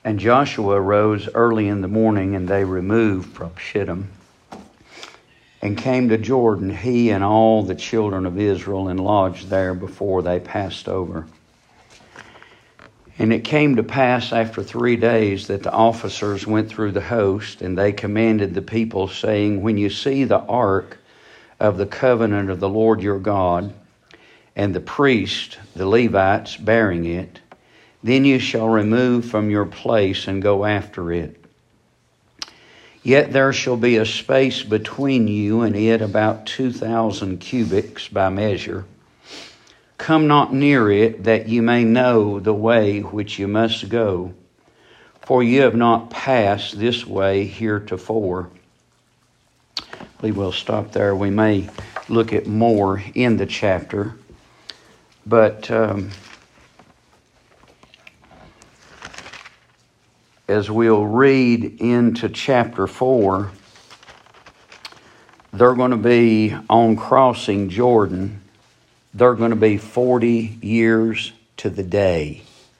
And Joshua rose early in the morning, and they removed from Shittim and came to Jordan, he and all the children of Israel, and lodged there before they passed over. And it came to pass after 3 days that the officers went through the host, and they commanded the people, saying, when you see the ark of the covenant of the Lord your God, and the priests, the Levites, bearing it, then you shall remove from your place and go after it. Yet there shall be a space between you and it about 2,000 cubits by measure. Come not near it, that you may know the way which you must go, for you have not passed this way heretofore. I believe we'll stop there. We may look at more in the chapter, but as we'll read into chapter 4, they're going to be on crossing Jordan. They're going to be 40 years to the day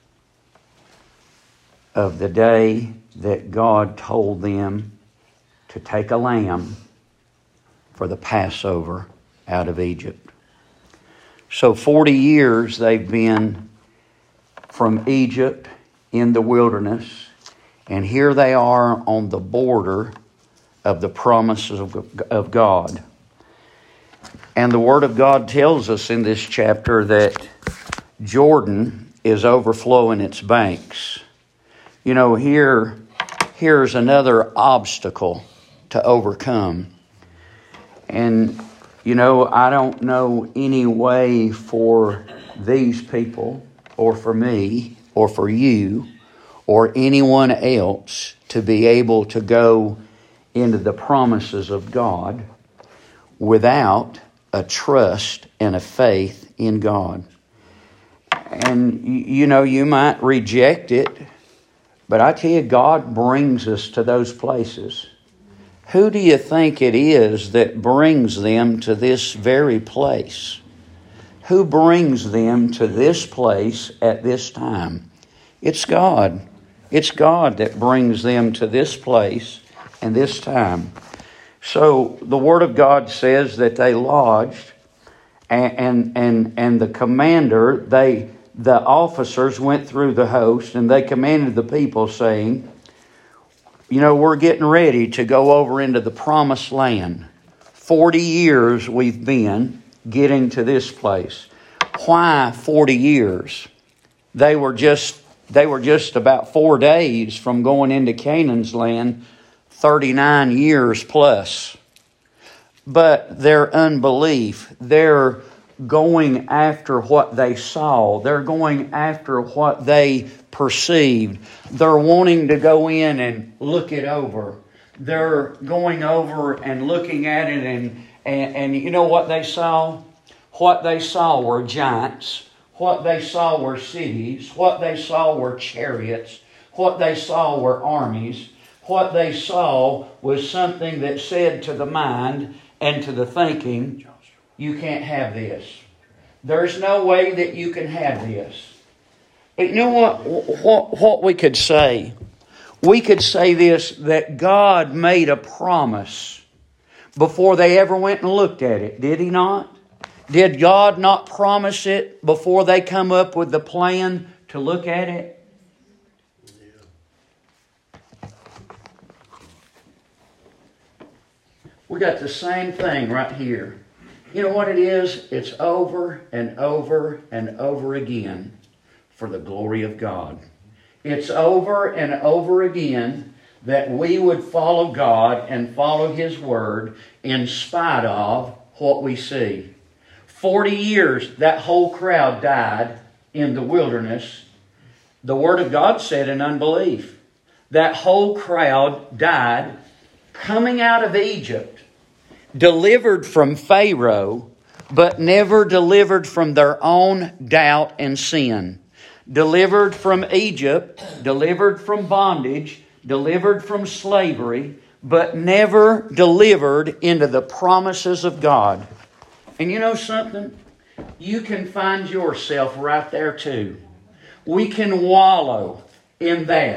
of the day that God told them to take a lamb for the Passover out of Egypt. So 40 years they've been from Egypt in the wilderness, and here they are on the border of the promises of God. And the Word of God tells us in this chapter that Jordan is overflowing its banks. You know, here's another obstacle to overcome. And, you know, I don't know any way for these people, or for me, or for you, or anyone else to be able to go into the promises of God without a trust and a faith in God. And, you know, you might reject it, but I tell you, God brings us to those places. Who do you think it is that brings them to this very place? Who brings them to this place at this time? It's God. It's God that brings them to this place and this time. So the Word of God says that they lodged, and the commander, the officers went through the host, and they commanded the people, saying, you know, we're getting ready to go over into the promised land. 40 years we've been getting to this place. Why 40 years? They were just about 4 days from going into Canaan's land, 39 years plus. But their unbelief, they're going after what they saw. They're going after what they perceived. They're wanting to go in and look it over. They're going over and looking at it, and you know what they saw? What they saw were giants. What they saw were cities. What they saw were chariots. What they saw were armies. What they saw was something that said to the mind and to the thinking, you can't have this. There's no way that you can have this. But you know what we could say? We could say this, that God made a promise before they ever went and looked at it. Did He not? Did God not promise it before they come up with the plan to look at it? We got the same thing right here. You know what it is? It's over and over and over again for the glory of God. It's over and over again that we would follow God and follow His Word in spite of what we see. 40 years, that whole crowd died in the wilderness. The Word of God said in unbelief. That whole crowd died coming out of Egypt, delivered from Pharaoh, but never delivered from their own doubt and sin. Delivered from Egypt, delivered from bondage, delivered from slavery, but never delivered into the promises of God. And you know something? You can find yourself right there too. We can wallow in that.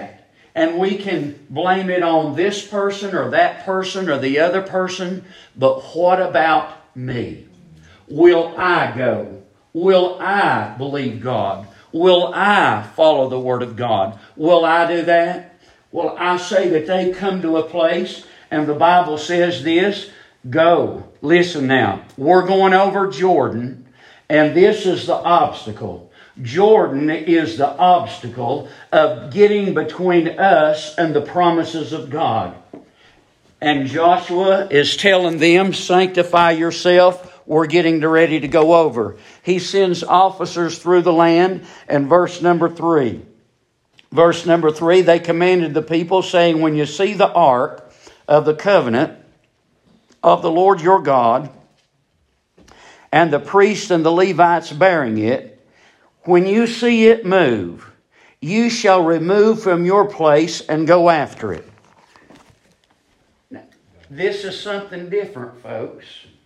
And we can blame it on this person or that person or the other person. But what about me? Will I go? Will I believe God? Will I follow the Word of God? Will I do that? Well, I say that they come to a place, and the Bible says this, go. Listen now, we're going over Jordan, and this is the obstacle. Jordan is the obstacle of getting between us and the promises of God. And Joshua is telling them, sanctify yourself. We're getting ready to go over. He sends officers through the land. And verse number 3. Verse number 3, they commanded the people, saying, when you see the ark of the covenant of the Lord your God, and the priests and the Levites bearing it, when you see it move, you shall remove from your place and go after it. Now, this is something different, folks.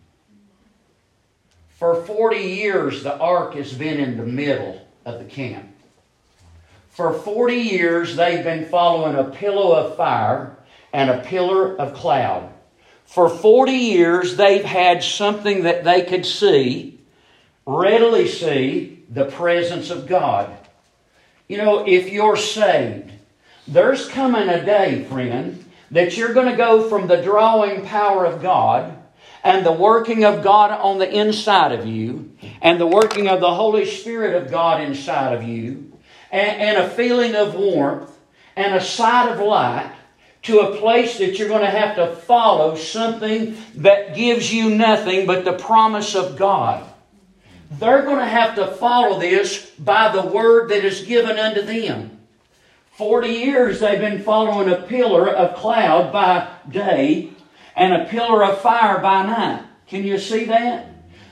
For 40 years, the ark has been in the middle of the camp. For 40 years, they've been following a pillar of fire and a pillar of cloud. For 40 years, they've had something that they could see, readily see, the presence of God. You know, if you're saved, there's coming a day, friend, that you're going to go from the drawing power of God and the working of God on the inside of you and the working of the Holy Spirit of God inside of you and a feeling of warmth and a sight of light to a place that you're going to have to follow something that gives you nothing but the promise of God. They're going to have to follow this by the word that is given unto them. 40 years they've been following a pillar of cloud by day and a pillar of fire by night. Can you see that?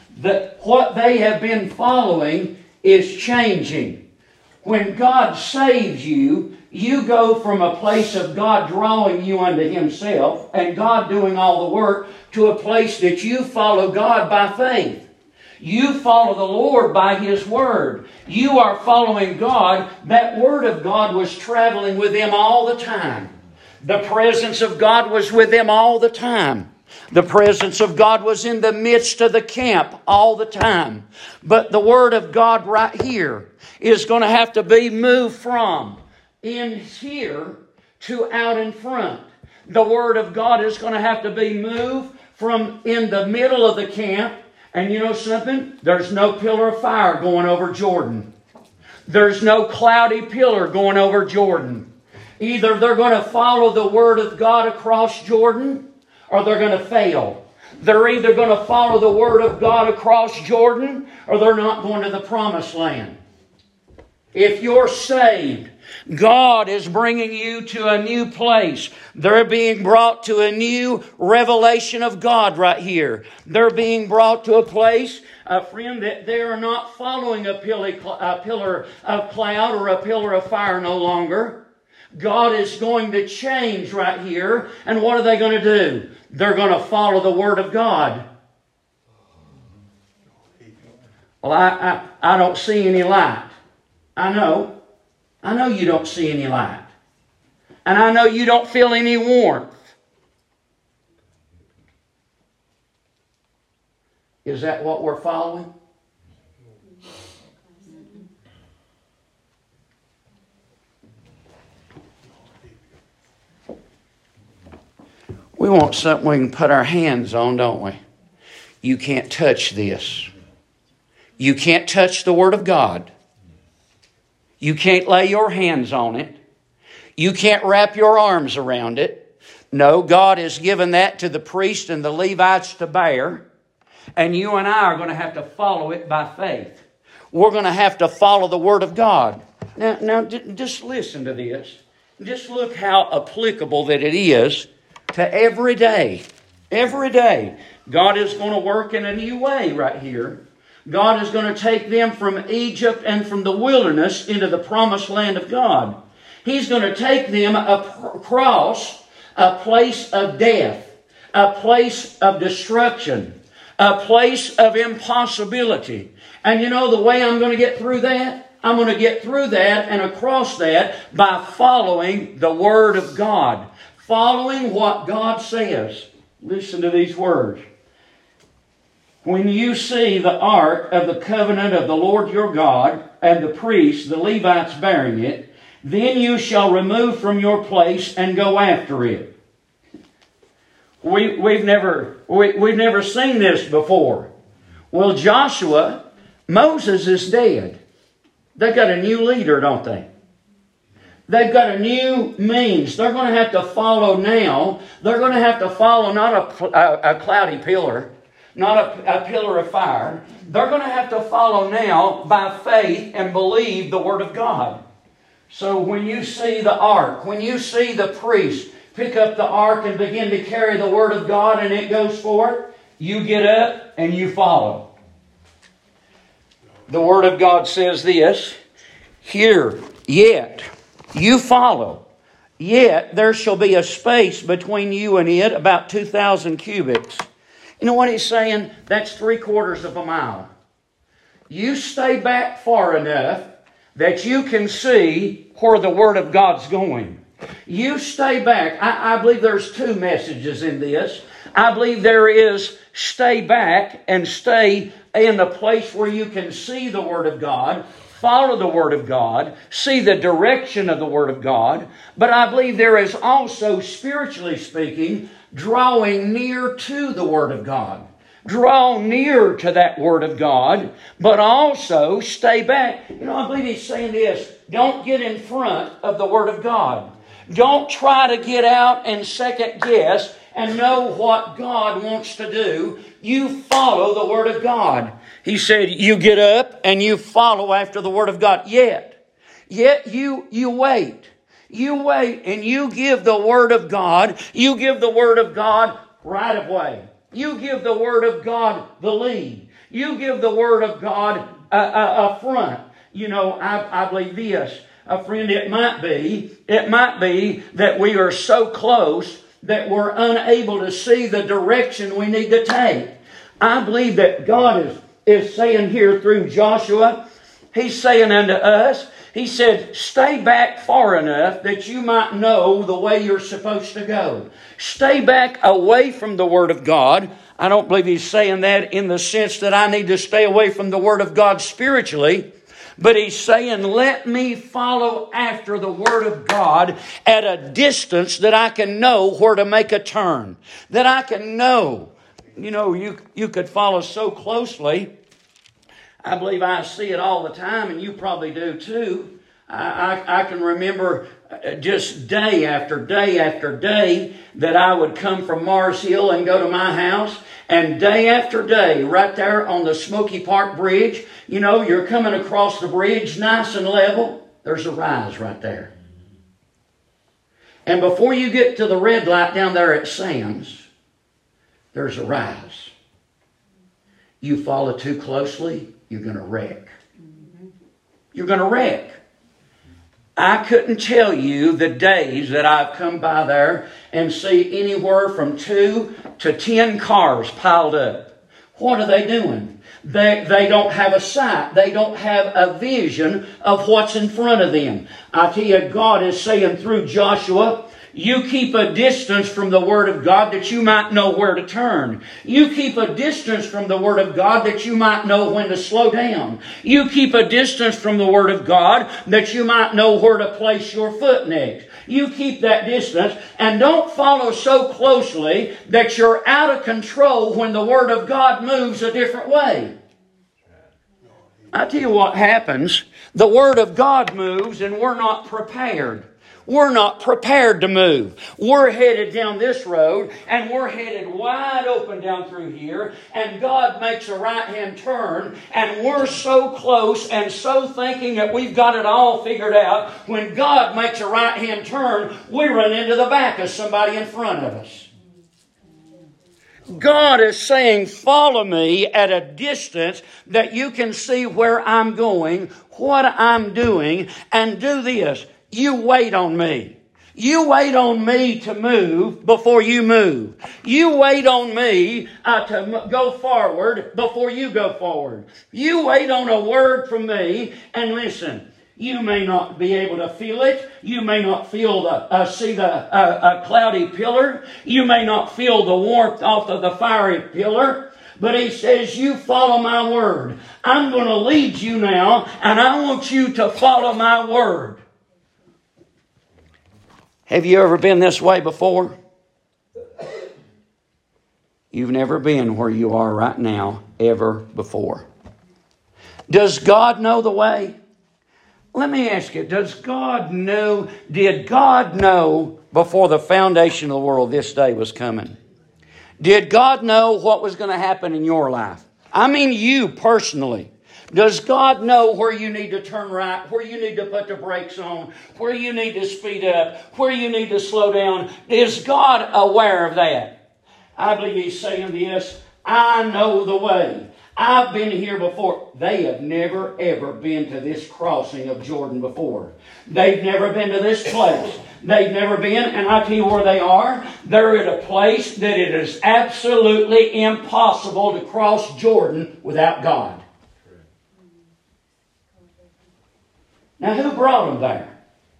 What they have been following is changing. When God saves you, you go from a place of God drawing you unto Himself and God doing all the work to a place that you follow God by faith. You follow the Lord by His Word. You are following God. That Word of God was traveling with them all the time. The presence of God was with them all the time. The presence of God was in the midst of the camp all the time. But the Word of God right here is going to have to be moved from in here to out in front. The Word of God is going to have to be moved from in the middle of the camp. And you know something? There's no pillar of fire going over Jordan. There's no cloudy pillar going over Jordan. Either they're going to follow the Word of God across Jordan, or they're going to fail. They're either going to follow the Word of God across Jordan, or they're not going to the Promised Land. If you're saved, God is bringing you to a new place. They're being brought to a new revelation of God right here. They're being brought to a place, friend, that they are not following a pillar of cloud or a pillar of fire no longer. God is going to change right here. And what are they going to do? They're going to follow the Word of God. Well, I don't see any light. I know you don't see any light. And I know you don't feel any warmth. Is that what we're following? We want something we can put our hands on, don't we? You can't touch this. You can't touch the Word of God. You can't lay your hands on it. You can't wrap your arms around it. No, God has given that to the priests and the Levites to bear. And you and I are going to have to follow it by faith. We're going to have to follow the Word of God. Now, just listen to this. Just look how applicable that it is to every day. Every day. God is going to work in a new way right here. God is going to take them from Egypt and from the wilderness into the promised land of God. He's going to take them across a place of death, a place of destruction, a place of impossibility. And you know the way I'm going to get through that? I'm going to get through that and across that by following the Word of God. Following what God says. Listen to these words. When you see the ark of the covenant of the Lord your God and the priests, the Levites, bearing it, then you shall remove from your place and go after it. We've never seen this before. Well, Moses is dead. They've got a new leader, don't they? They've got a new means. They're going to have to follow now. They're going to have to follow not a cloudy pillar, not a pillar of fire. They're going to have to follow now by faith and believe the Word of God. So when you see the ark, when you see the priest pick up the ark and begin to carry the Word of God and it goes forth, you get up and you follow. The Word of God says this, here, yet you follow, yet there shall be a space between you and it, about 2,000 cubits. You know what he's saying? That's 3/4 of a mile. You stay back far enough that you can see where the Word of God's going. You stay back. I believe there's two messages in this. I believe there is stay back and stay in the place where you can see the Word of God, follow the Word of God, see the direction of the Word of God. But I believe there is also, spiritually speaking, drawing near to the Word of God. Draw near to that Word of God, but also stay back. You know, I believe he's saying this. Don't get in front of the Word of God. Don't try to get out and second guess and know what God wants to do. You follow the Word of God. He said, you get up and you follow after the Word of God. Yet you wait. You wait and you give the Word of God. You give the Word of God right of way. You give the Word of God the lead. You give the Word of God a front. You know, I believe this. Friend, it might be that we are so close that we're unable to see the direction we need to take. I believe that God is saying here through Joshua, He's saying unto us, He said, stay back far enough that you might know the way you're supposed to go. Stay back away from the Word of God. I don't believe He's saying that in the sense that I need to stay away from the Word of God spiritually. But He's saying, let me follow after the Word of God at a distance that I can know where to make a turn. That I can know. You know, you could follow so closely. I believe I see it all the time, and you probably do too. I can remember just day after day after day that I would come from Mars Hill and go to my house. And day after day, right there on the Smoky Park Bridge, you know, you're coming across the bridge nice and level. There's a rise right there. And before you get to the red light down there at Sam's, there's a rise. You follow too closely, you're going to wreck. You're going to wreck. I couldn't tell you the days that I've come by there and see anywhere from 2 to 10 cars piled up. What are they doing? They don't have a sight. They don't have a vision of what's in front of them. I tell you, God is saying through Joshua, you keep a distance from the Word of God that you might know where to turn. You keep a distance from the Word of God that you might know when to slow down. You keep a distance from the Word of God that you might know where to place your foot next. You keep that distance and don't follow so closely that you're out of control when the Word of God moves a different way. I tell you what happens. The Word of God moves and we're not prepared. We're not prepared to move. We're headed down this road and we're headed wide open down through here, and God makes a right-hand turn and we're so close and so thinking that we've got it all figured out. When God makes a right-hand turn, we run into the back of somebody in front of us. God is saying, follow me at a distance that you can see where I'm going, what I'm doing, and do this. You wait on me. You wait on me to move before you move. You wait on me to go forward before you go forward. You wait on a word from me, and listen, you may not be able to feel it. You may not feel see the cloudy pillar. You may not feel the warmth off of the fiery pillar. But He says, you follow my word. I'm going to lead you now, and I want you to follow my word. Have you ever been this way before? You've never been where you are right now ever before. Does God know the way? Let me ask you, did God know before the foundation of the world this day was coming? Did God know what was going to happen in your life? I mean you personally. Does God know where you need to turn right, where you need to put the brakes on, where you need to speed up, where you need to slow down? Is God aware of that? I believe He's saying this, I know the way. I've been here before. They have never, ever been to this crossing of Jordan before. They've never been to this place. They've never been, and I tell you where they are. They're at a place that it is absolutely impossible to cross Jordan without God. Now, who brought them there?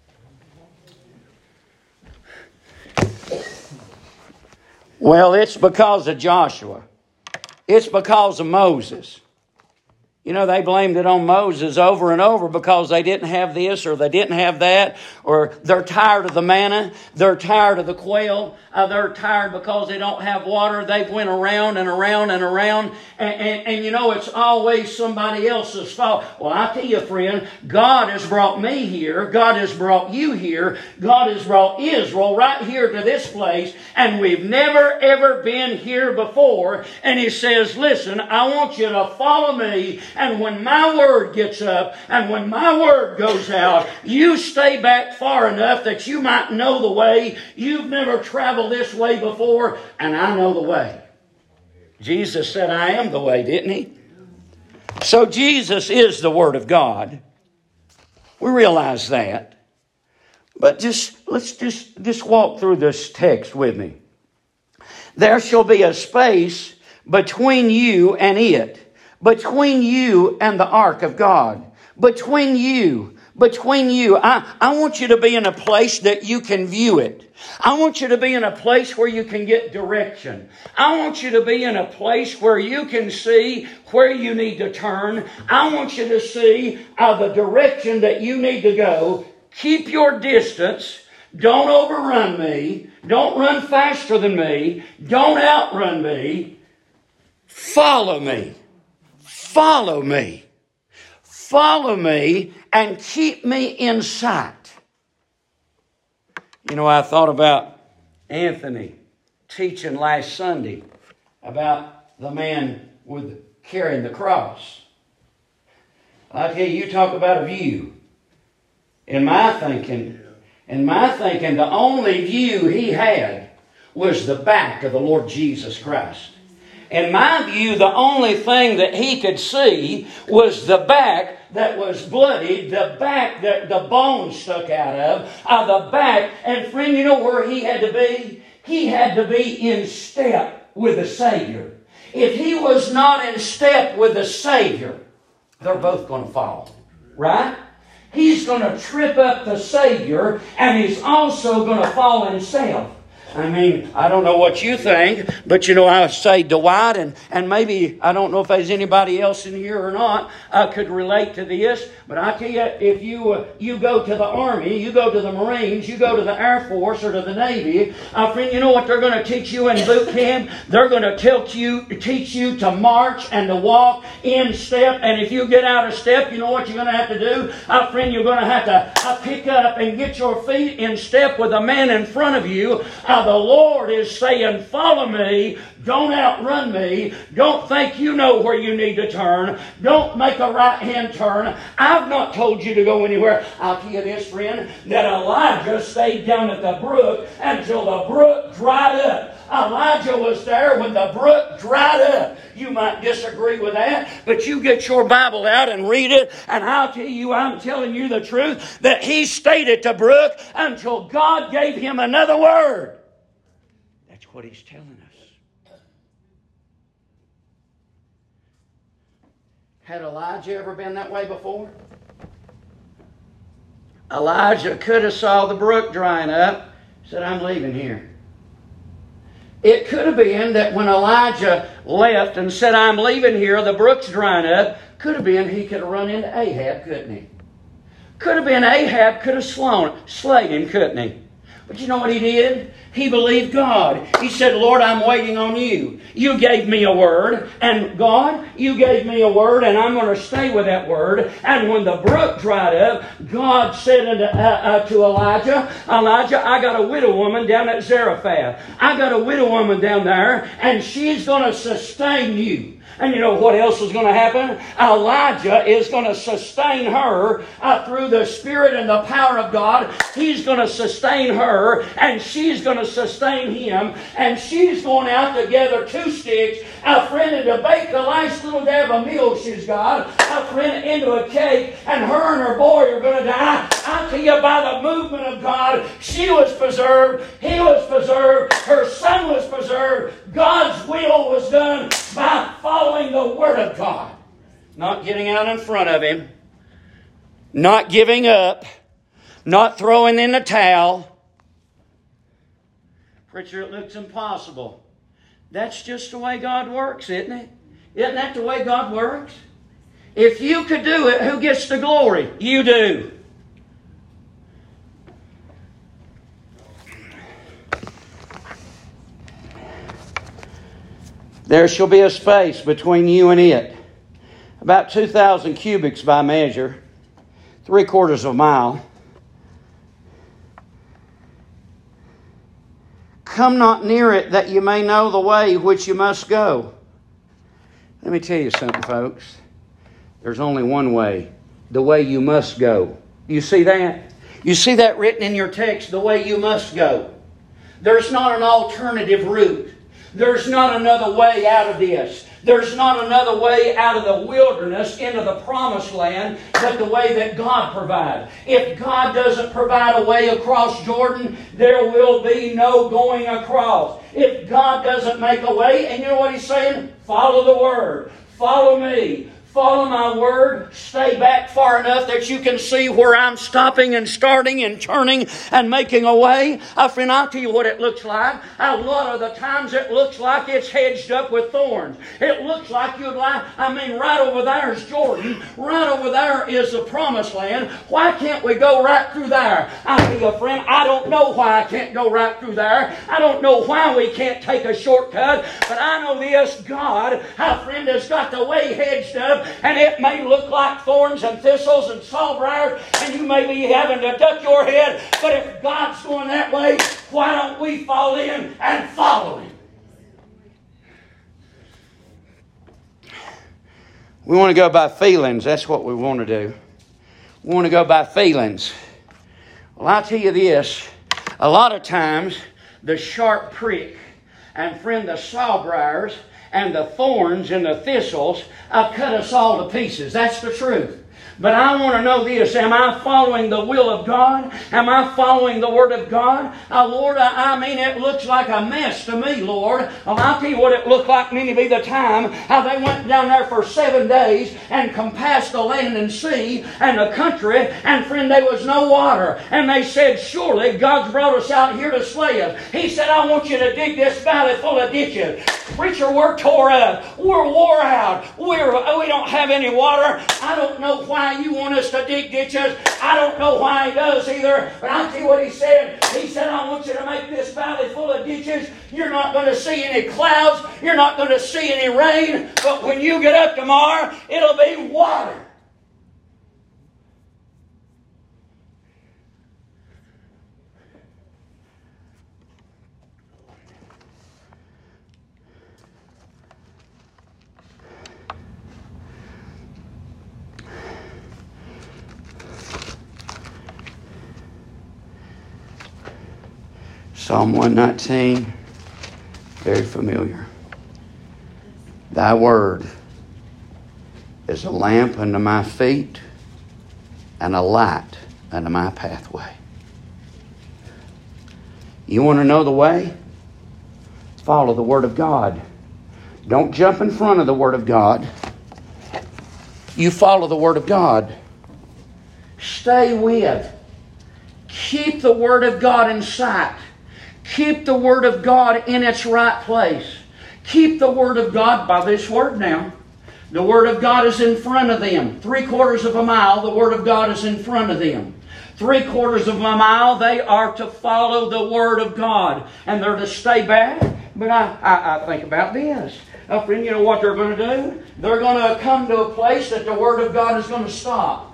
Well, it's because of Joshua. It's because of Moses. You know, they blamed it on Moses over and over because they didn't have this or they didn't have that, or they're tired of the manna, they're tired of the quail, they're tired because they don't have water. They've went around and around and around, and you know, it's always somebody else's fault. Well, I tell you, friend, God has brought me here, God has brought you here, God has brought Israel right here to this place, and we've never ever been here before, and He says, listen, I want you to follow me. And when my word gets up and when my word goes out, you stay back far enough that you might know the way. You've never traveled this way before, and I know the way. Jesus said, I am the way, didn't He? So Jesus is the Word of God. We realize that. But let's just walk through this text with me. There shall be a space between you and it. Between you and the ark of God. Between you. I want you to be in a place that you can view it. I want you to be in a place where you can get direction. I want you to be in a place where you can see where you need to turn. I want you to see the direction that you need to go. Keep your distance. Don't overrun me. Don't run faster than me. Don't outrun me. Follow me. Follow me. Follow me and keep me in sight. You know, I thought about Anthony teaching last Sunday about the man with carrying the cross. I tell you, you talk about a view. In my thinking, the only view he had was the back of the Lord Jesus Christ. In my view, the only thing that he could see was the back that was bloodied, the back that the bones stuck out of, the back. And friend, you know where he had to be? He had to be in step with the Savior. If he was not in step with the Savior, they're both going to fall. Right? He's going to trip up the Savior, and he's also going to fall himself. I mean, I don't know what you think, but you know, I say Dwight, and maybe, I don't know if there's anybody else in here or not, could relate to this, but I tell you, if you go to the Army, you go to the Marines, you go to the Air Force or to the Navy, friend, you know what they're going to teach you in boot camp? They're going to teach you to march and to walk in step, and if you get out of step, you know what you're going to have to do? Friend, you're going to have to pick up and get your feet in step with the man in front of you. The Lord is saying, follow me. Don't outrun me. Don't think you know where you need to turn. Don't make a right-hand turn. I've not told you to go anywhere. I'll tell you this, friend, that Elijah stayed down at the brook until the brook dried up. Elijah was there when the brook dried up. You might disagree with that, but you get your Bible out and read it, and I'll tell you, I'm telling you the truth, that he stayed at the brook until God gave him another word. That's what he's telling us. Had Elijah ever been that way before? Elijah could have saw the brook drying up, said, I'm leaving here. It could have been that when Elijah left and said, I'm leaving here, the brook's drying up, could have been he could have run into Ahab, couldn't he? Could have been Ahab could have slayed him, couldn't he? But you know what he did? He believed God. He said, Lord, I'm waiting on you. You gave me a word. And God, you gave me a word, and I'm going to stay with that word. And when the brook dried up, God said to Elijah, Elijah, I got a widow woman down at Zarephath. I got a widow woman down there, and she's going to sustain you. And you know what else is going to happen? Elijah is going to sustain her through the Spirit and the power of God. He's going to sustain her, and she's going to sustain him. And she's going out to gather 2 sticks, friend, to bake the last little dab of meal she's got, friend, into a cake, and her and her boy are going to die. I tell you, by the movement of God, she was preserved, he was preserved, her son was preserved. God's will was done by following the Word of God. Not getting out in front of him. Not giving up. Not throwing in the towel. Preacher, it looks impossible. That's just the way God works, isn't it? Isn't that the way God works? If you could do it, who gets the glory? You do. There shall be a space between you and it, about 2,000 cubits by measure, 3/4 of a mile. Come not near it, that you may know the way which you must go. Let me tell you something, folks. There's only one way, the way you must go. You see that? You see that written in your text, the way you must go. There's not an alternative route. There's not another way out of this. There's not another way out of the wilderness into the promised land but the way that God provides. If God doesn't provide a way across Jordan, there will be no going across. If God doesn't make a way, and you know what He's saying? Follow the Word. Follow me. Follow my word. Stay back far enough that you can see where I'm stopping and starting and turning and making a way. Friend, I'll tell you what it looks like. A lot of the times it looks like it's hedged up with thorns. It looks like right over there is Jordan. Right over there is the promised land. Why can't we go right through there? I tell you, friend, I don't know why I can't go right through there. I don't know why we can't take a shortcut. But I know this, God, our friend, has got the way hedged up. And it may look like thorns and thistles and sawbriars, and you may be having to duck your head. But if God's going that way, why don't we fall in and follow Him? We want to go by feelings. That's what we want to do. We want to go by feelings. Well, I'll tell you this. A lot of times, the sharp prick, and friend, the sawbriars, and the thorns and the thistles cut us all to pieces. That's the truth. But I want to know this. Am I following the will of God? Am I following the Word of God? Lord, I mean, it looks like a mess to me, Lord. I'll tell you what it looked like many be the time. How they went down there for 7 days and compassed the land and sea and the country. And friend, there was no water. And they said, surely God's brought us out here to slay us. He said, I want you to dig this valley full of ditches. Preacher, we're tore up. We're wore out. We don't have any water. I don't know why you want us to dig ditches. I don't know why He does either. But I'll tell you what He said. He said, I want you to make this valley full of ditches. You're not going to see any clouds. You're not going to see any rain. But when you get up tomorrow, it'll be water. Psalm 119, Very familiar. Thy word is a lamp unto my feet and a light unto my pathway. You want to know the way? Follow the Word of God. Don't jump in front of the Word of God. You follow the Word of God. Stay with. Keep the Word of God in sight. Keep the Word of God in its right place. Keep the Word of God by this Word now. The Word of God is in front of them. 3/4 of a mile, the Word of God is in front of them. 3/4 of a mile, they are to follow the Word of God. And they're to stay back. But I think about this. Friend, you know what they're going to do? They're going to come to a place that the Word of God is going to stop.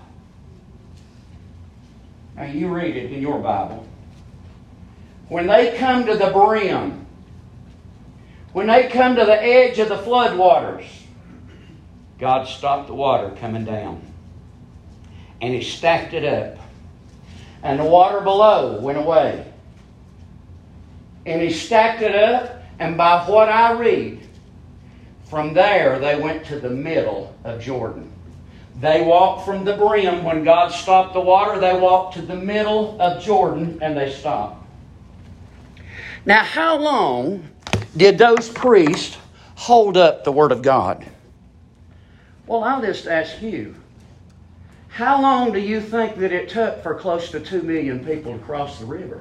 Now you read it in your Bible. When they come to the brim, when they come to the edge of the floodwaters, God stopped the water coming down. And He stacked it up. And the water below went away. And He stacked it up, and by what I read, from there they went to the middle of Jordan. They walked from the brim. When God stopped the water, they walked to the middle of Jordan, and they stopped. Now, how long did those priests hold up the Word of God? Well, I'll just ask you, how long do you think that it took for close to 2 million people to cross the river?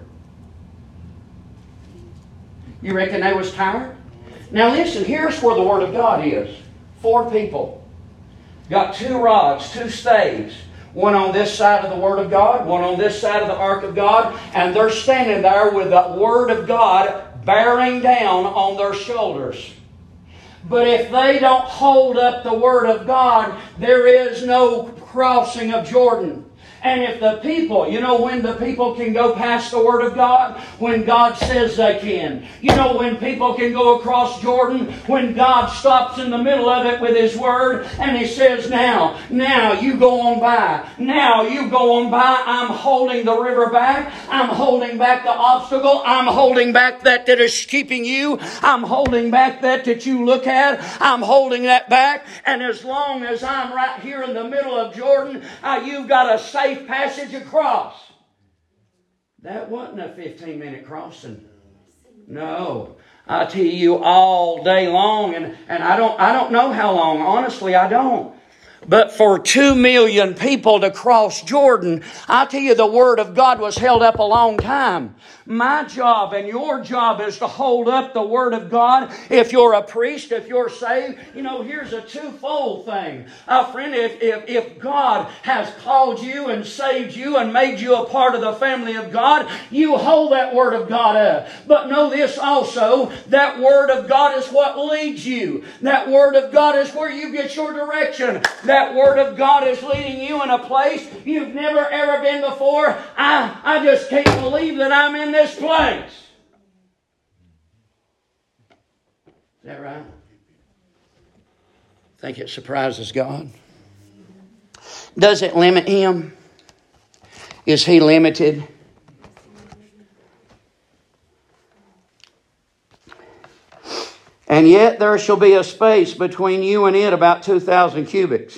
You reckon they was tired? Now listen, here's where the Word of God is. 4 people. Got 2 rods, 2 staves. One on this side of the Word of God, one on this side of the Ark of God, and they're standing there with the Word of God bearing down on their shoulders. But if they don't hold up the Word of God, there is no crossing of Jordan. And if the people, you know when the people can go past the Word of God? When God says they can. You know when people can go across Jordan? When God stops in the middle of it with His Word and He says, now you go on by. Now you go on by. I'm holding the river back. I'm holding back the obstacle. I'm holding back that is keeping you. I'm holding back that you look at. I'm holding that back. And as long as I'm right here in the middle of Jordan, you've got a safe passage across. That wasn't a 15-minute crossing. No. I tell you, all day long, and I don't know how long. Honestly, I don't. But for 2 million people to cross Jordan, I tell you, the Word of God was held up a long time. My job and your job is to hold up the Word of God. If you're a priest, if you're saved, you know, here's a twofold thing. Friend, if God has called you and saved you and made you a part of the family of God, you hold that Word of God up. But know this also, that Word of God is what leads you. That Word of God is where you get your direction. That Word of God is leading you in a place you've never ever been before. I just can't believe that I'm in this place. Is that right? Think it surprises God? Does it limit Him? Is He limited? And yet there shall be a space between you and it about 2,000 cubits.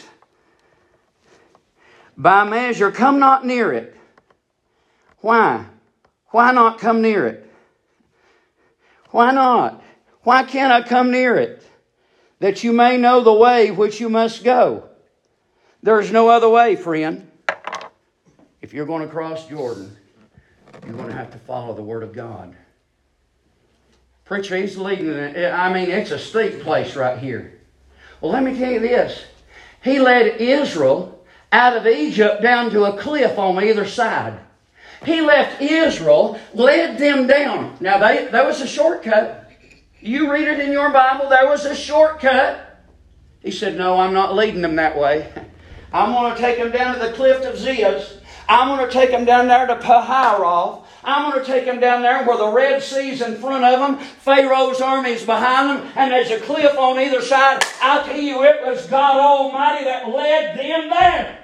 By measure, come not near it. Why? Why not come near it? Why not? Why can't I come near it? That you may know the way which you must go. There's no other way, friend. If you're going to cross Jordan, you're going to have to follow the Word of God. Preacher, he's leading. It's a steep place right here. Well, let me tell you this. He led Israel out of Egypt down to a cliff on either side. He left Israel, led them down. Now, there was a shortcut. You read it in your Bible, there was a shortcut. He said, no, I'm not leading them that way. I'm going to take them down to the cliff of Ziz. I'm going to take them down there to Pihahiroth. I'm going to take them down there where the Red Sea's in front of them, Pharaoh's army's behind them, and there's a cliff on either side. I'll tell you, it was God Almighty that led them there.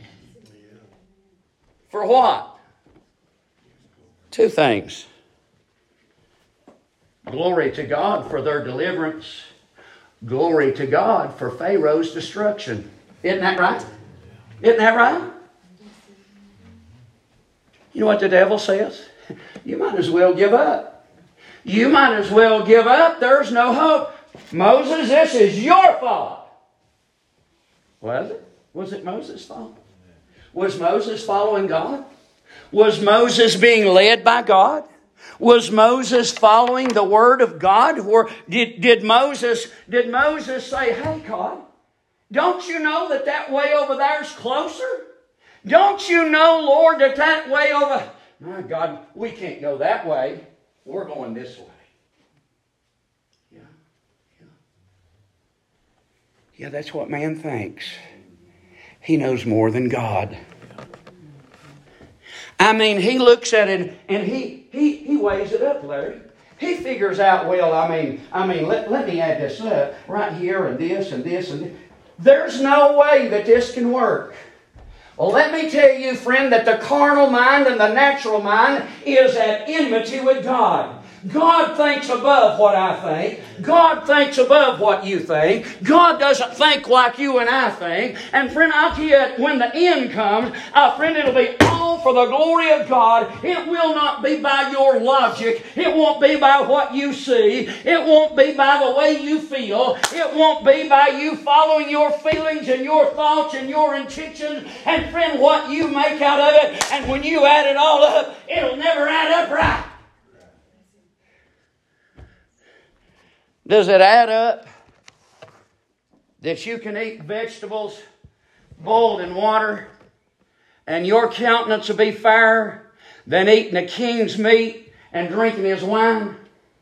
For what? 2 things. Glory to God for their deliverance. Glory to God for Pharaoh's destruction. Isn't that right? Isn't that right? You know what the devil says? You might as well give up. You might as well give up. There's no hope. Moses, this is your fault. Was it? Was it Moses' fault? Was Moses following God? Was Moses being led by God? Was Moses following the Word of God? Or did Moses say, hey God, don't you know that way over there is closer? Don't you know, Lord, that way over... My God, we can't go that way. We're going this way. Yeah, that's what man thinks. He knows more than God. I mean, he looks at it and he weighs it up, Larry. He figures out, well, let me add this up right here and this and this and this. There's no way that this can work. Well, let me tell you, friend, that the carnal mind and the natural mind is at enmity with God. God thinks above what I think. God thinks above what you think. God doesn't think like you and I think. And friend, I'll tell you, when the end comes, friend, it'll be all for the glory of God. It will not be by your logic. It won't be by what you see. It won't be by the way you feel. It won't be by you following your feelings and your thoughts and your intentions. And friend, what you make out of it, and when you add it all up, it'll never add up right. Does it add up that you can eat vegetables boiled in water and your countenance will be fairer than eating a king's meat and drinking his wine?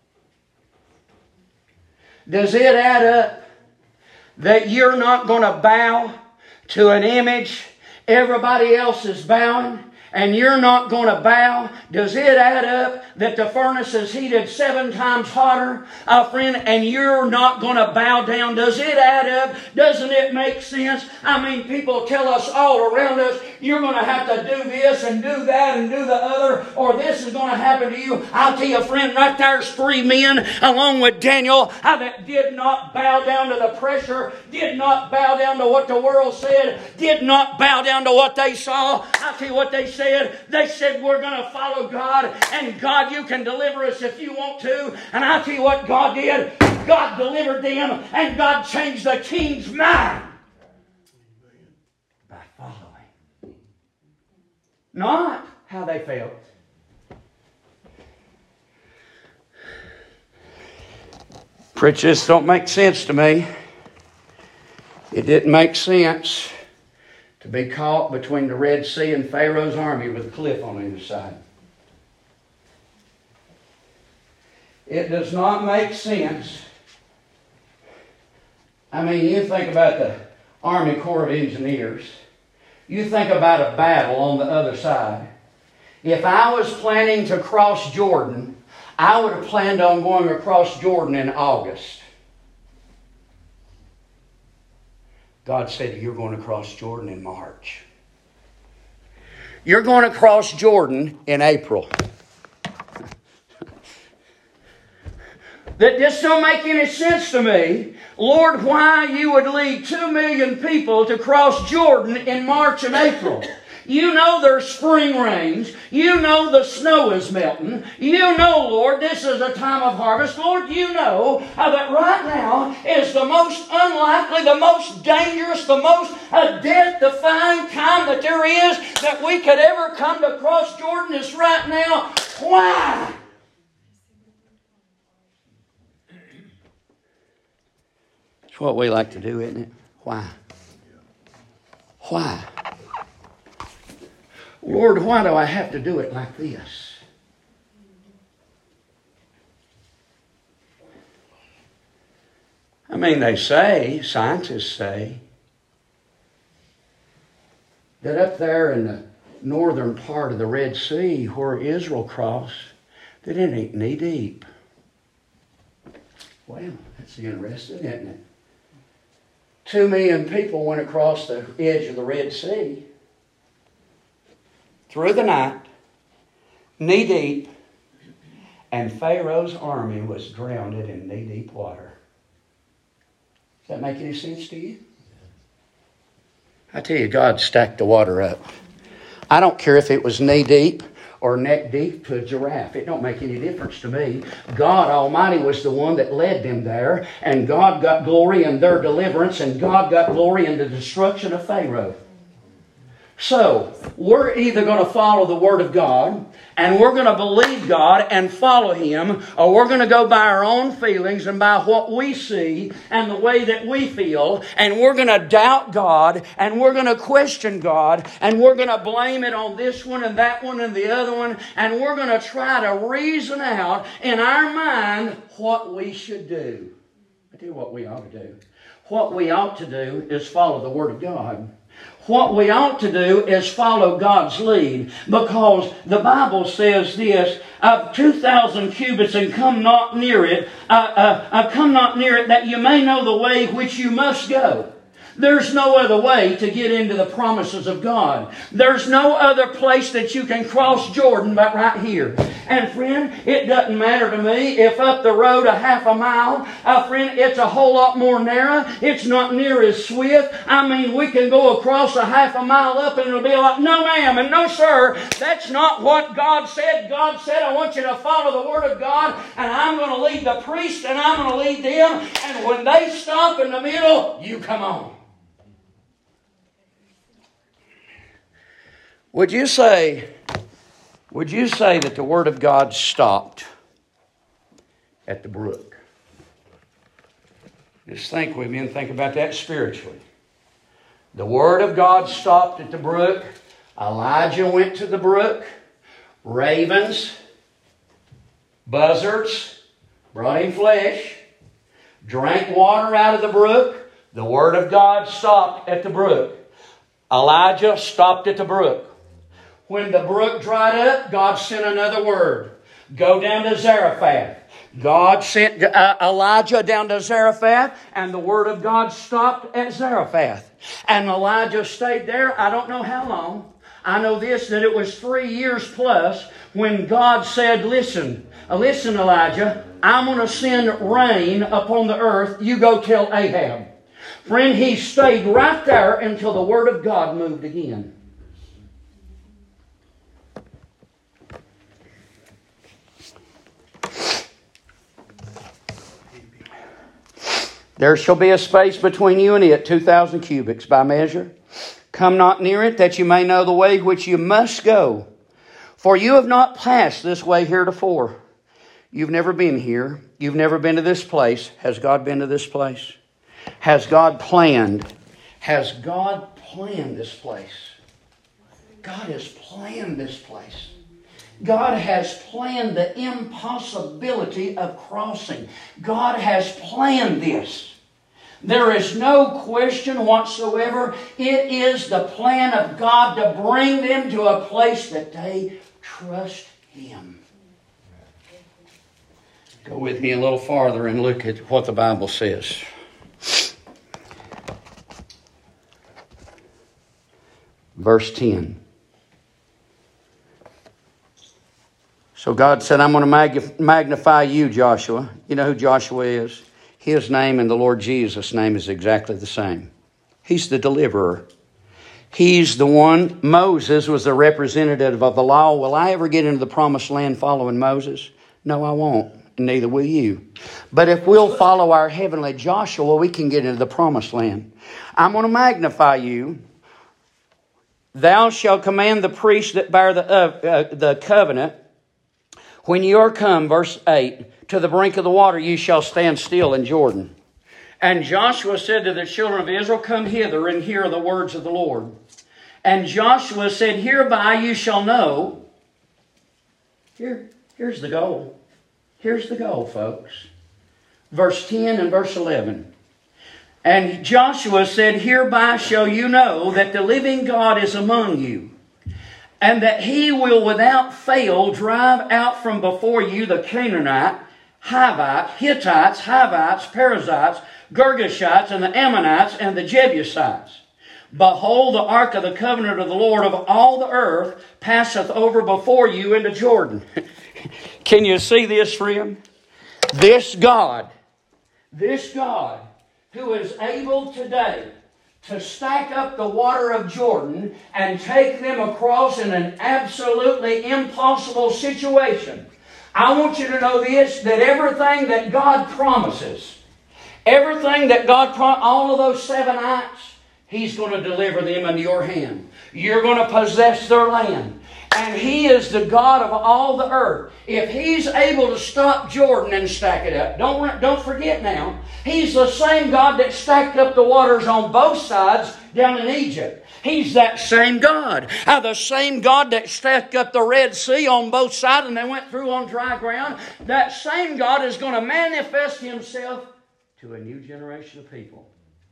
Does it add up that you're not going to bow to an image everybody else is bowing and you're not going to bow? Does it add up that the furnace is heated 7 times hotter, friend, and you're not going to bow down? Does it add up? Doesn't it make sense? I mean, people tell us all around us, you're going to have to do this and do that and do the other, or this is going to happen to you. I'll tell you, friend, right there's 3 men along with Daniel that did not bow down to the pressure, did not bow down to what the world said, did not bow down to what they saw. I'll tell you what they said. They said, we're going to follow God, and God, you can deliver us if you want to. And I'll tell you what God did. God delivered them, and God changed the king's mind by following. Not how they felt. Preacher, this don't make sense to me. It didn't make sense to be caught between the Red Sea and Pharaoh's army with a cliff on either side. It does not make sense. I mean, you think about the Army Corps of Engineers. You think about a battle on the other side. If I was planning to cross Jordan, I would have planned on going across Jordan in August. God said, you're going to cross Jordan in March. You're going to cross Jordan in April. That this don't make any sense to me. Lord, why you would lead 2 million people to cross Jordan in March and April? You know there's spring rains. You know the snow is melting. You know, Lord, this is a time of harvest. Lord, you know that right now is the most unlikely, the most dangerous, the most death-defying time that there is that we could ever come to cross Jordan is right now. Why? It's what we like to do, isn't it? Why? Why? Lord, why do I have to do it like this? I mean, they say, scientists say, that up there in the northern part of the Red Sea where Israel crossed, that it ain't knee deep. Well, that's interesting, isn't it? 2 million people went across the edge of the Red Sea through the night, knee deep, And Pharaoh's army was drowned in knee-deep water. Does that make any sense to you? I tell you, God stacked the water up. I don't care if it was knee-deep or neck-deep to a giraffe. It don't make any difference to me. God Almighty was the one that led them there, and God got glory in their deliverance, and God got glory in the destruction of Pharaoh. So, we're either going to follow the Word of God, and we're going to believe God and follow Him, or we're going to go by our own feelings and by what we see and the way that we feel, and we're going to doubt God, and we're going to question God, and we're going to blame it on this one and that one and the other one, and we're going to try to reason out in our mind what we should do. I tell you what we ought to do. What we ought to do is follow the Word of God. What we ought to do is follow God's lead, because the Bible says this, of 2,000 cubits and come not near it, that you may know the way which you must go. There's no other way to get into the promises of God. There's no other place that you can cross Jordan but right here. And friend, it doesn't matter to me if up the road a half a mile, friend, it's a whole lot more narrow. It's not near as swift. I mean, we can go across a half a mile up and it'll be like, no ma'am and no sir. That's not what God said. God said, I want you to follow the Word of God, and I'm going to lead the priest and I'm going to lead them. And when they stop in the middle, you come on. Would you say that the Word of God stopped at the brook? Just think with me and think about that spiritually. The Word of God stopped at the brook. Elijah went to the brook. Ravens, buzzards brought him flesh. Drank water out of the brook. The Word of God stopped at the brook. Elijah stopped at the brook. When the brook dried up, God sent another word. Go down to Zarephath. God sent Elijah down to Zarephath, and the Word of God stopped at Zarephath. And Elijah stayed there, I don't know how long. I know this, that it was 3 years plus when God said, listen Elijah, I'm going to send rain upon the earth. You go tell Ahab. Friend, he stayed right there until the Word of God moved again. There shall be a space between you and it, 2,000 cubits by measure. Come not near it, that you may know the way which you must go. For you have not passed this way heretofore. You've never been here. You've never been to this place. Has God been to this place? Has God planned? Has God planned this place? God has planned this place. God has planned the impossibility of crossing. God has planned this. There is no question whatsoever. It is the plan of God to bring them to a place that they trust Him. Go with me a little farther and look at what the Bible says. Verse 10. So God said, I'm going to magnify you, Joshua. You know who Joshua is? His name and the Lord Jesus' name is exactly the same. He's the deliverer. He's the one. Moses was the representative of the law. Will I ever get into the promised land following Moses? No, I won't. Neither will you. But if we'll follow our heavenly Joshua, we can get into the promised land. I'm going to magnify you. Thou shalt command the priests that bear the covenant. When you are come, verse 8, to the brink of the water, you shall stand still in Jordan. And Joshua said to the children of Israel, come hither and hear the words of the Lord. And Joshua said, hereby you shall know. Here's the goal. Here's the goal, folks. Verse 10 and verse 11. And Joshua said, hereby shall you know that the living God is among you, and that He will without fail drive out from before you the Canaanite, Hivite, Hittites, Hivites, Perizzites, Girgashites, and the Ammonites, and the Jebusites. Behold, the ark of the covenant of the Lord of all the earth passeth over before you into Jordan. Can you see this, friend? This God who is able today to stack up the water of Jordan and take them across in an absolutely impossible situation. I want you to know this, that everything that God promises, everything that God promised, all of those 7 acts, He's going to deliver them into your hand. You're going to possess their land. And He is the God of all the earth. If He's able to stop Jordan and stack it up, don't forget now, He's the same God that stacked up the waters on both sides down in Egypt. He's that same God. The same God that stacked up the Red Sea on both sides and they went through on dry ground. That same God is going to manifest Himself to a new generation of people.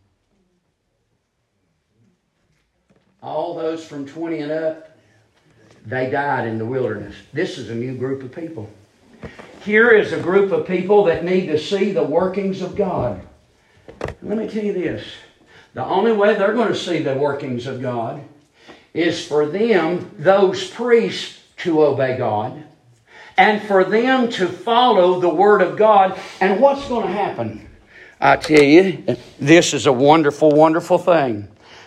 All those from 20 and up, they died in the wilderness. This is a new group of people. Here is a group of people that need to see the workings of God. Let me tell you this. The only way they're going to see the workings of God is for them, those priests, to obey God. And for them to follow the Word of God. And what's going to happen? I tell you, this is a wonderful, wonderful thing.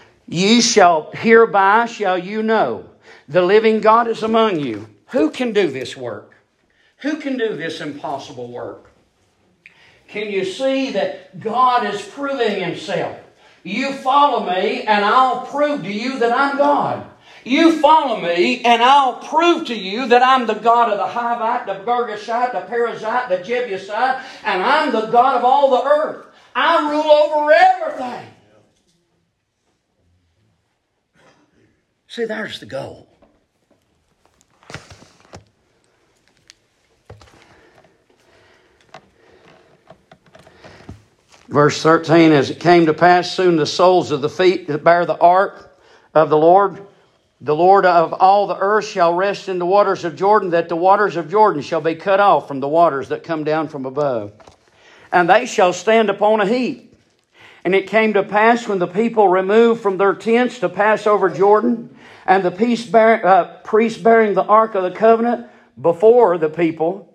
Hereby shall you know, the living God is among you. Who can do this work? Who can do this impossible work? Can you see that God is proving Himself? You follow me and I'll prove to you that I'm God. You follow me and I'll prove to you that I'm the God of the Hivite, the Girgashite, the Perizzite, the Jebusite, and I'm the God of all the earth. I rule over everything. See, there's the goal. Verse 13, as it came to pass, soon the soles of the feet that bear the ark of the Lord of all the earth shall rest in the waters of Jordan, that the waters of Jordan shall be cut off from the waters that come down from above. And they shall stand upon a heap. And it came to pass when the people removed from their tents to pass over Jordan, and the priest bearing the ark of the covenant before the people.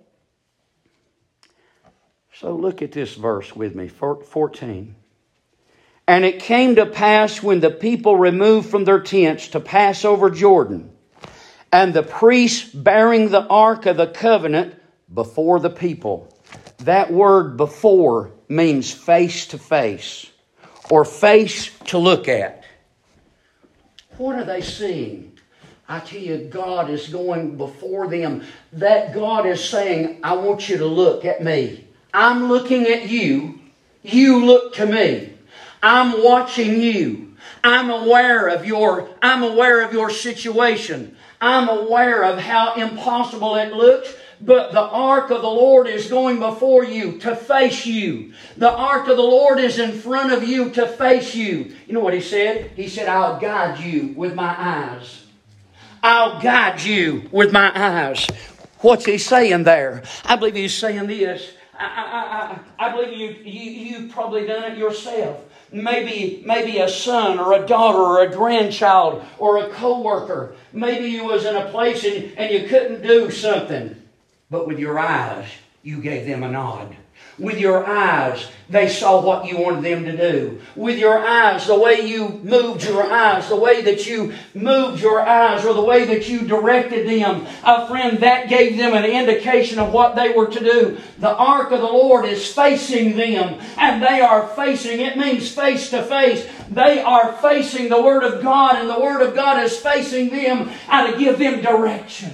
So look at this verse with me, 14. And it came to pass when the people removed from their tents to pass over Jordan, and the priests bearing the ark of the covenant before the people. That word before means face to face, or face to look at. What are they seeing? I tell you, God is going before them. That God is saying, I want you to look at me. I'm looking at you. You look to me. I'm watching you. I'm aware of your situation. I'm aware of how impossible it looks. But the ark of the Lord is going before you to face you. The ark of the Lord is in front of you to face you. You know what He said? He said, I'll guide you with my eyes. I'll guide you with my eyes. What's He saying there? I believe He's saying this. I believe you've probably done it yourself. Maybe a son or a daughter or a grandchild or a co-worker. Maybe you was in a place and you couldn't do something. But with your eyes, you gave them a nod. With your eyes, they saw what you wanted them to do. With your eyes, the way you moved your eyes, the way that you moved your eyes, or the way that you directed them, friend, that gave them an indication of what they were to do. The ark of the Lord is facing them, and they are facing, it means face to face. They are facing the Word of God, and the Word of God is facing them to give them direction.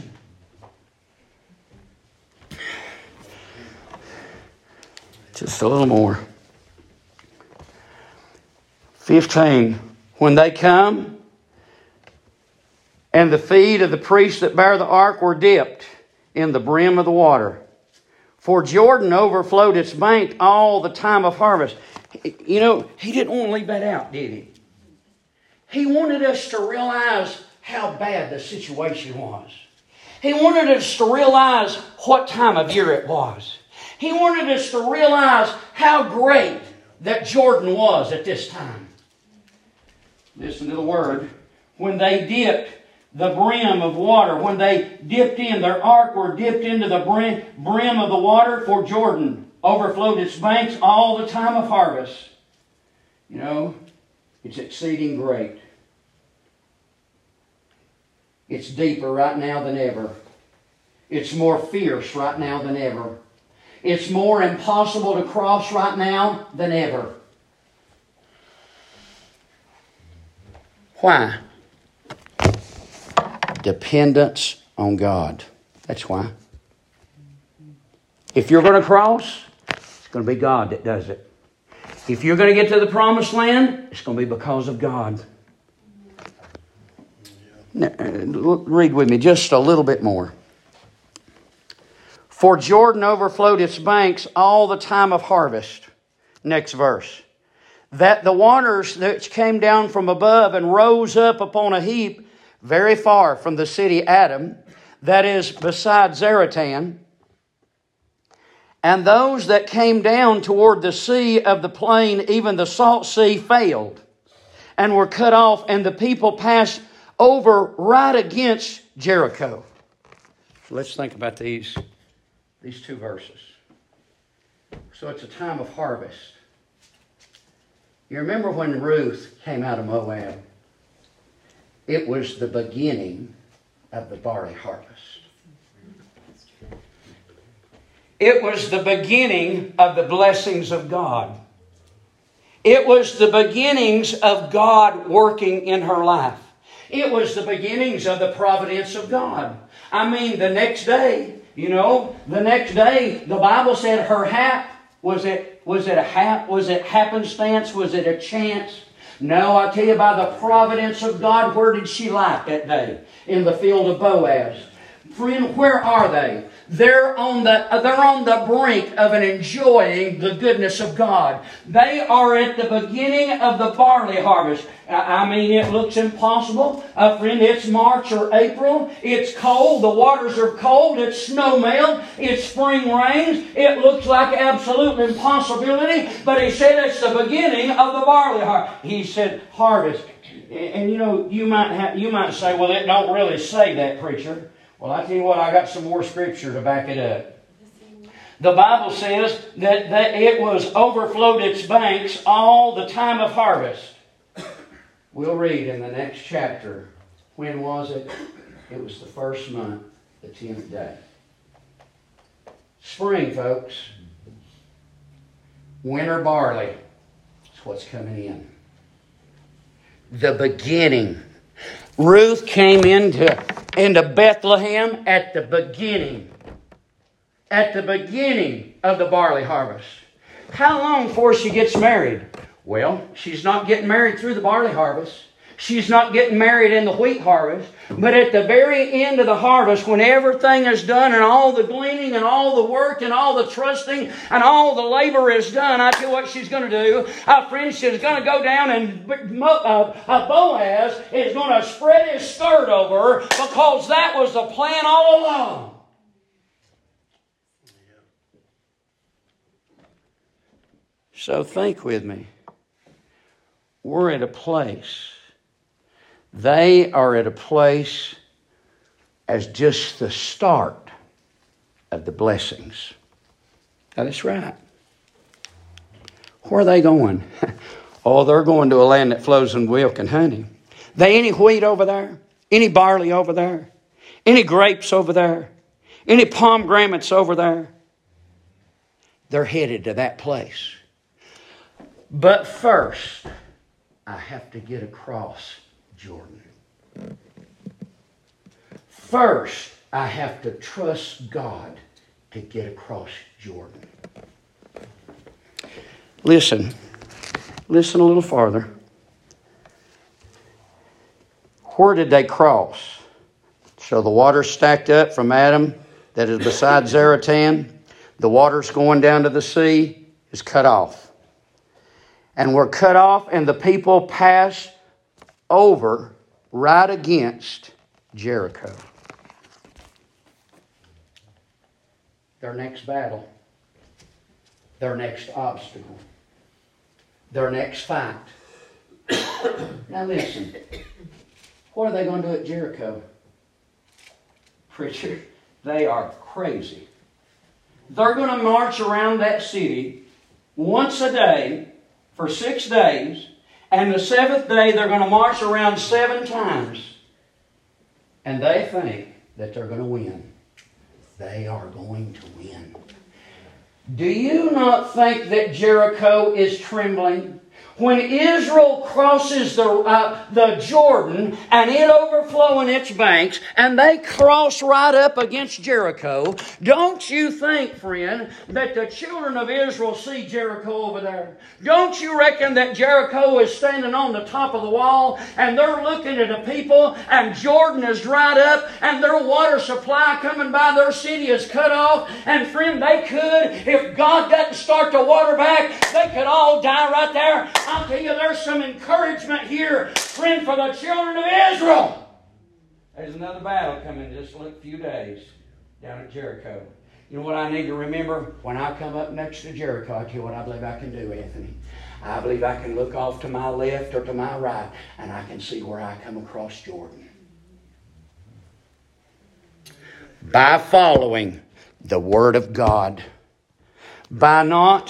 Just a little more. 15. When they come, and the feet of the priests that bear the ark were dipped in the brim of the water. For Jordan overflowed its bank all the time of harvest. You know, He didn't want to leave that out, did He? He wanted us to realize how bad the situation was. He wanted us to realize what time of year it was. He wanted us to realize how great that Jordan was at this time. Listen to the word. When they dipped the brim of water. When they dipped in, their ark were dipped into the brim of the water, for Jordan overflowed its banks all the time of harvest. You know, it's exceeding great. It's deeper right now than ever. It's more fierce right now than ever. It's more impossible to cross right now than ever. Why? Dependence on God. That's why. If you're going to cross, it's going to be God that does it. If you're going to get to the promised land, it's going to be because of God. Now, read with me just a little bit more. For Jordan overflowed its banks all the time of harvest. Next verse. That the waters that came down from above and rose up upon a heap very far from the city Adam, that is beside Zaratan. And those that came down toward the sea of the plain, even the salt sea, failed and were cut off, and the people passed over right against Jericho. So let's think about these two verses. So it's a time of harvest. You remember when Ruth came out of Moab? It was the beginning of the barley harvest. It was the beginning of the blessings of God. It was the beginnings of God working in her life. It was the beginnings of the providence of God. I mean, the next day, the Bible said her hap, was it a hap? Was it happenstance? Was it a chance? No, I tell you, by the providence of God, where did she lie that day? In the field of Boaz. Friend, where are they? They're on the brink of enjoying the goodness of God. They are at the beginning of the barley harvest. I mean, it looks impossible. Friend, it's March or April. It's cold. The waters are cold. It's snow melt. It's spring rains. It looks like absolute impossibility. But he said it's the beginning of the barley harvest. He said harvest. And you might say, well, it don't really say that, preacher. Well, I tell you what, I got some more scripture to back it up. The Bible says that it was overflowed its banks all the time of harvest. We'll read in the next chapter. When was it? It was the first month, the 10th day. Spring, folks. Winter barley. That's what's coming in. The beginning. Ruth came into Bethlehem at the beginning. At the beginning of the barley harvest. How long before she gets married? Well, she's not getting married through the barley harvest. She's not getting married in the wheat harvest. But at the very end of the harvest, when everything is done and all the gleaning and all the work and all the trusting and all the labor is done, I tell you what she's going to do. Friend, she's going to go down and Boaz is going to spread his skirt over her because that was the plan all along. So think with me. We're at a place. They are at a place as just the start of the blessings. Now, that's right. Where are they going? Oh, they're going to a land that flows in milk and honey. They any wheat over there? Any barley over there? Any grapes over there? Any pomegranates over there? They're headed to that place. But first, I have to get across Jordan. First, I have to trust God to get across Jordan. Listen a little farther. Where did they cross? So the water's stacked up from Adam that is beside Zaratan. The water's going down to the sea is cut off. And we're cut off and the people pass over right against Jericho. Their next battle. Their next obstacle. Their next fight. Now listen. What are they going to do at Jericho? Preacher, they are crazy. They're going to march around that city once a day for 6 days, and the 7th day they're going to march around 7 times. And they think that they're going to win. They are going to win. Do you not think that Jericho is trembling? When Israel crosses the Jordan and it overflowing its banks and they cross right up against Jericho, don't you think, friend, that the children of Israel see Jericho over there? Don't you reckon that Jericho is standing on the top of the wall and they're looking at the people and Jordan is dried up and their water supply coming by their city is cut off? And friend, they could, if God doesn't start the water back, they could all die right there. I'll tell you, there's some encouragement here, friend, for the children of Israel. There's another battle coming in just a few days down at Jericho. You know what I need to remember? When I come up next to Jericho, I tell you what I believe I can do, Anthony. I believe I can look off to my left or to my right, and I can see where I come across Jordan. By following the Word of God. By not...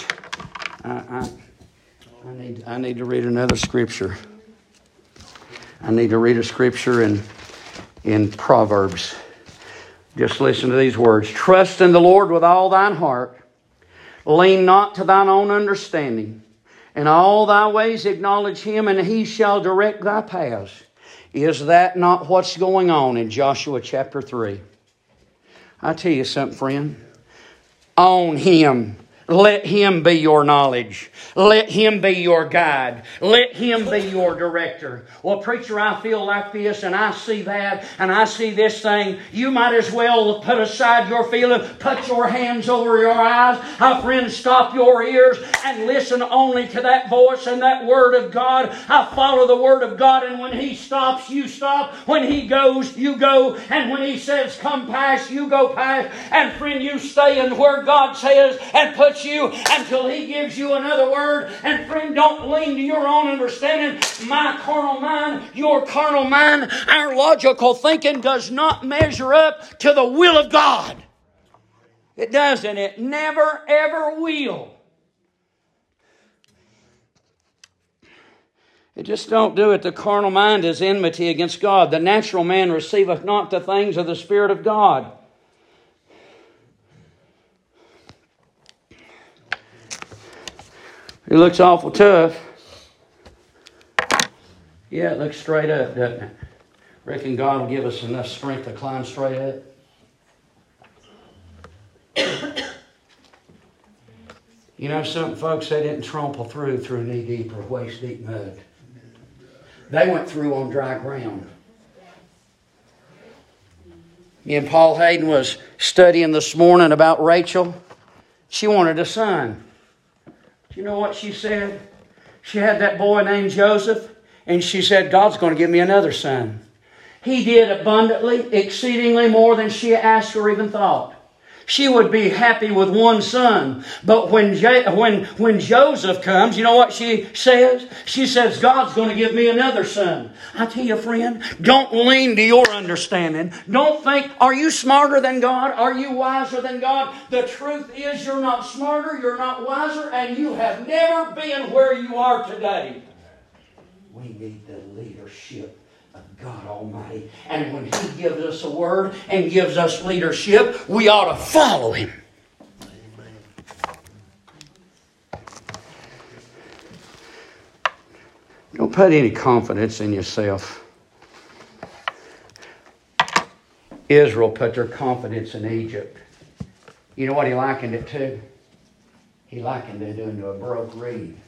I need to read another scripture. I need to read a scripture in Proverbs. Just listen to these words. Trust in the Lord with all thine heart. Lean not to thine own understanding. In all thy ways acknowledge Him, and He shall direct thy paths. Is that not what's going on in Joshua chapter 3? I tell you something, friend. On Him. Let Him be your knowledge. Let Him be your guide. Let Him be your director. Well, preacher, I feel like this and I see that and I see this thing. You might as well put aside your feeling, put your hands over your eyes. Friend, stop your ears and listen only to that voice and that Word of God. Follow the Word of God, and when He stops, you stop. When He goes, you go. And when He says, come past, you go past. And friend, you stay in where God says and put you until He gives you another word. And friend, don't lean to your own understanding. My carnal mind, your carnal mind, our logical thinking does not measure up to the will of God. It doesn't. It never, ever will. It just don't do it. The carnal mind is enmity against God. The natural man receiveth not the things of the Spirit of God. It looks awful tough. Yeah, it looks straight up, doesn't it? Reckon God will give us enough strength to climb straight up. You know something, folks? They didn't trample through knee-deep or waist-deep mud. They went through on dry ground. Me and Paul Hayden was studying this morning about Rachel. She wanted a son. You know what she said? She had that boy named Joseph, and she said, God's going to give me another son. He did abundantly, exceedingly more than she asked or even thought. She would be happy with one son. But when Joseph comes, you know what she says? She says, God's going to give me another son. I tell you, friend, don't lean to your understanding. Don't think, are you smarter than God? Are you wiser than God? The truth is, you're not smarter, you're not wiser, and you have never been where you are today. We need the leadership of God Almighty. And when He gives us a word and gives us leadership, we ought to follow Him. Don't put any confidence in yourself. Israel put their confidence in Egypt. You know what He likened it to? He likened it to a broke reed.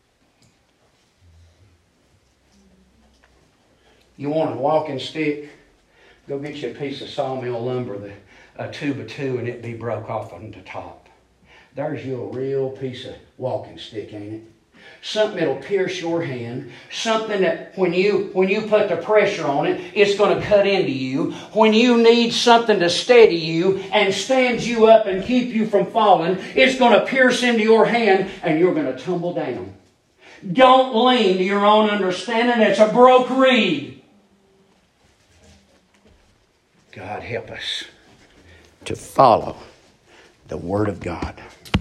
You want a walking stick? Go get you a piece of sawmill lumber, a 2x2, and it be broke off on the top. There's you a real piece of walking stick, ain't it? Something that'll pierce your hand. Something that when you put the pressure on it, it's going to cut into you. When you need something to steady you and stand you up and keep you from falling, it's going to pierce into your hand and you're going to tumble down. Don't lean to your own understanding. It's a broke reed. God help us to follow the Word of God.